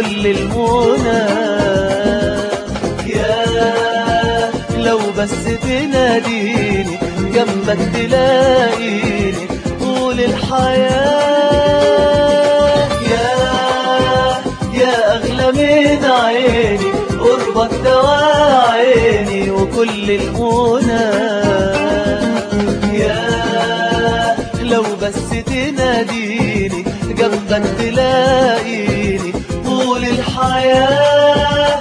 وكل المنى. يا لو بس تناديني جنبك تلاقيني طول الحياة. يا أغلى من عيني قربك دواء عيني وكل المنى. يا لو بس تناديني جنبك تلاقيني طول الحياة.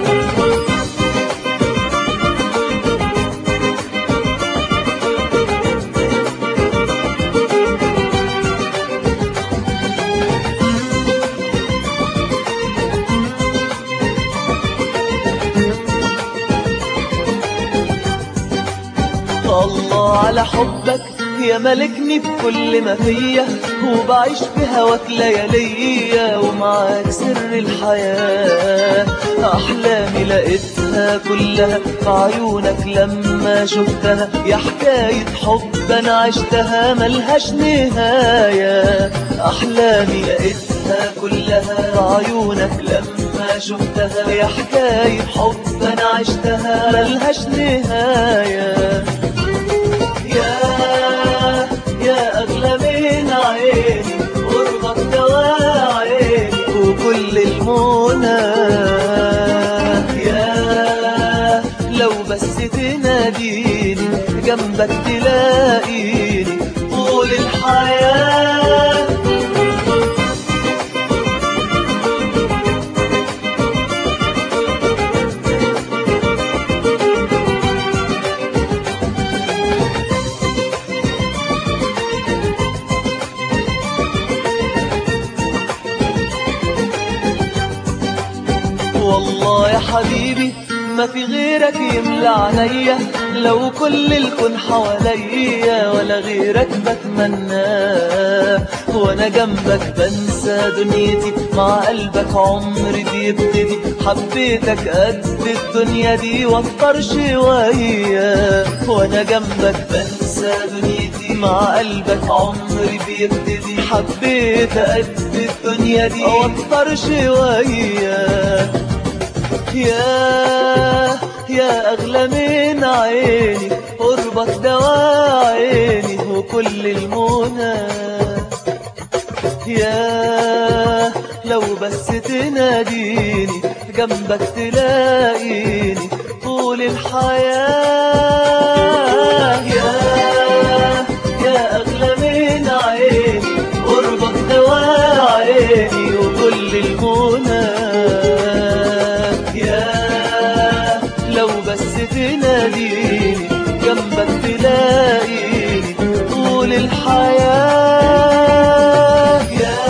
الله على حبك يا ملكني بكل ما فيا، وبعيش بهواك لياليا ومعاك سر الحياة. أحلامي لقيتها كلها في عيونك لما شفتها، يا حكاية حب أنا عشتها ملهاش نهاية. أحلامي لقيتها كلها في عيونك لما شفتها، يا حكاية حب أنا عشتها ملهاش نهاية. يا أغلى من عيني قربك دواء عيني وكل المنى. يا لو بس تناديني جنبك تلاقيني طول الحياة. والله يا حبيبي ما في غيرك يملى عينيا، لو كل الكون حواليا ولا غيرك بتمناه. وانا جنبك بنسى دنيتي، مع قلبك عمري بيبتدي. حبيتك قد الدنيا دي واكتر شوية، وانا جنبك بنسى دنيتي، مع قلبك عمري بيبتدي. حبيتك قد الدنيا دي واكتر شوية. يا أغلى من عيني قربك دواء عيني وكل المنى. يا لو بس تناديني جنبك تلاقيني طول الحياة. يا أغلى من عيني قربك دواء عيني وكل المنى. لو بس تناديني جنبك تلاقيني طول الحياة.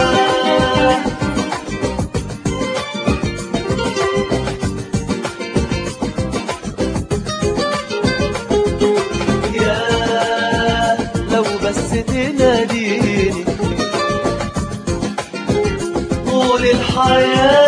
يا لو بس تناديني طول الحياة.